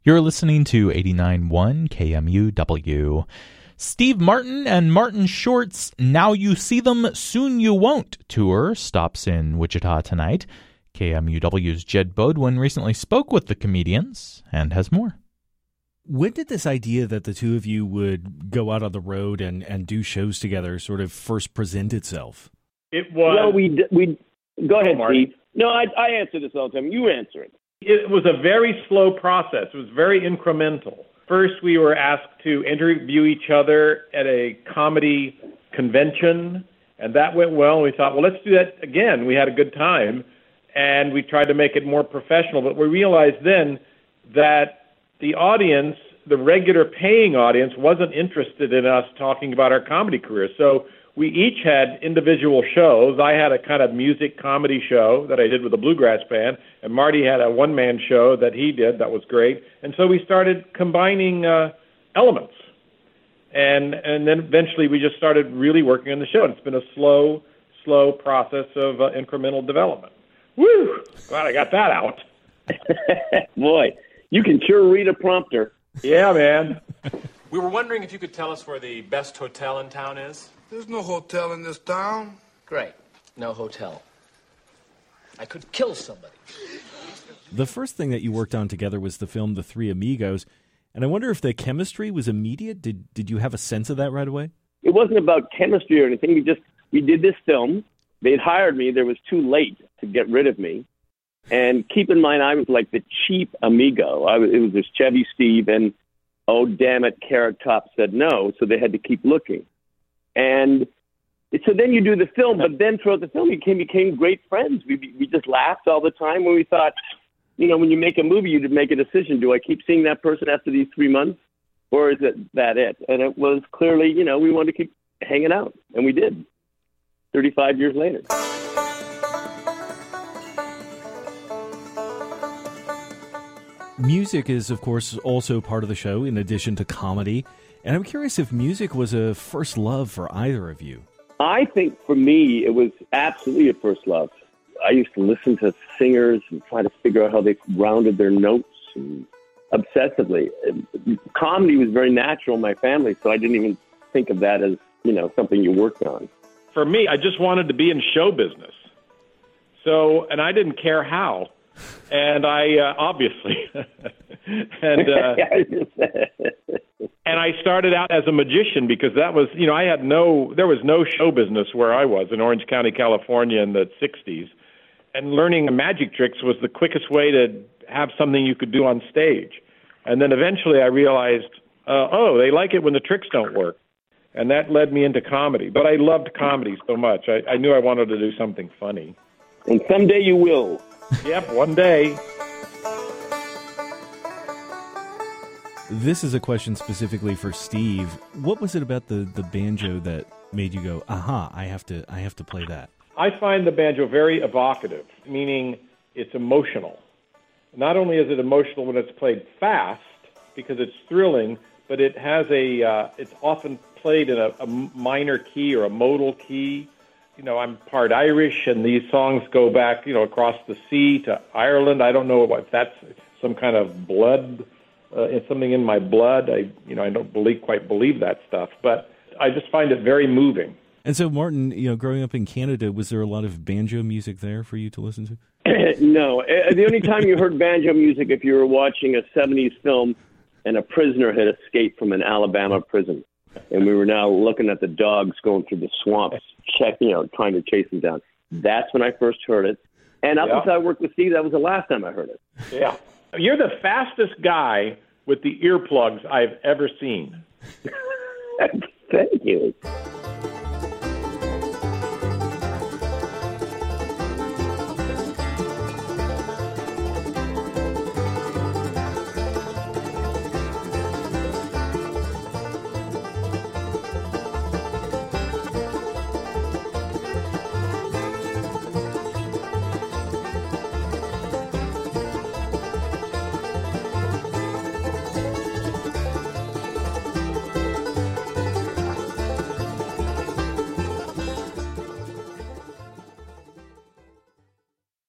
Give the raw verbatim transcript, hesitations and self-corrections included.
You're listening to eighty-nine point one K M U W. Steve Martin and Martin Short's Now You See Them, Soon You Won't tour stops in Wichita tonight. K M U W's Jed Bodwin recently spoke with the comedians and has more. When did this idea that the two of you would go out on the road and, and do shows together sort of first present itself? It was... Well, we... we go ahead, Marty. Steve. No, I, I answer this all the time. You answer it. It was a very slow process. It was very incremental. First, we were asked to interview each other at a comedy convention, and that went well. And we thought, well, let's do that again. We had a good time, and we tried to make it more professional. But we realized then that the audience, the regular paying audience, wasn't interested in us talking about our comedy career. So we each had individual shows. I had a kind of music comedy show that I did with a bluegrass band, and Marty had a one-man show that he did that was great. And so we started combining uh, elements. And and then eventually we just started really working on the show. And it's been a slow, slow process of uh, incremental development. Woo! Glad I got that out. Boy, you can sure read a prompter. Yeah, man. We were wondering if you could tell us where the best hotel in town is. There's no hotel in this town. Great. No hotel. I could kill somebody. The first thing that you worked on together was the film The Three Amigos, and I wonder if the chemistry was immediate. Did did you have a sense of that right away? It wasn't about chemistry or anything. We just, we did this film. They'd hired me. There was too late to get rid of me. And keep in mind, I was like the cheap amigo. I was, it was this Chevy Steve, and oh, damn it, Carrot Top said no, so they had to keep looking. And so then you do the film, but then throughout the film, we became, became great friends. We we just laughed all the time when we thought, you know, when you make a movie, you make a decision. Do I keep seeing that person after these three months, or is it that it? And it was clearly, you know, we wanted to keep hanging out, and we did, thirty-five years later. Music is, of course, also part of the show, in addition to comedy. And I'm curious if music was a first love for either of you. I think for me, it was absolutely a first love. I used to listen to singers and try to figure out how they rounded their notes and obsessively. Comedy was very natural in my family, so I didn't even think of that as, you know, something you worked on. For me, I just wanted to be in show business. So, and I didn't care how. And I, uh, obviously, and, uh, and I started out as a magician because that was, you know, I had no, there was no show business where I was in Orange County, California in the sixties. And learning magic tricks was the quickest way to have something you could do on stage. And then eventually I realized, uh, oh, they like it when the tricks don't work. And that led me into comedy. But I loved comedy so much. I, I knew I wanted to do something funny. And someday you will. Yep, one day. This is a question specifically for Steve. What was it about the, the banjo that made you go, aha, I have to I have to play that? I find the banjo very evocative, meaning it's emotional. Not only is it emotional when it's played fast, because it's thrilling, but it has a, uh, it's often played in a, a minor key or a modal key. You know, I'm part Irish, and these songs go back, you know, across the sea to Ireland. I don't know what that's some kind of blood, uh, it's something in my blood. I, you know, I don't believe, quite believe that stuff, but I just find it very moving. And so, Martin, you know, growing up in Canada, was there a lot of banjo music there for you to listen to? No. The only time you heard banjo music if you were watching a seventies film and a prisoner had escaped from an Alabama prison. And we were now looking at the dogs going through the swamps, checking, you know, trying to chase them down. That's when I first heard it. And up yeah. until I worked with Steve, that was the last time I heard it. Yeah. You're the fastest guy with the earplugs I've ever seen. Thank you.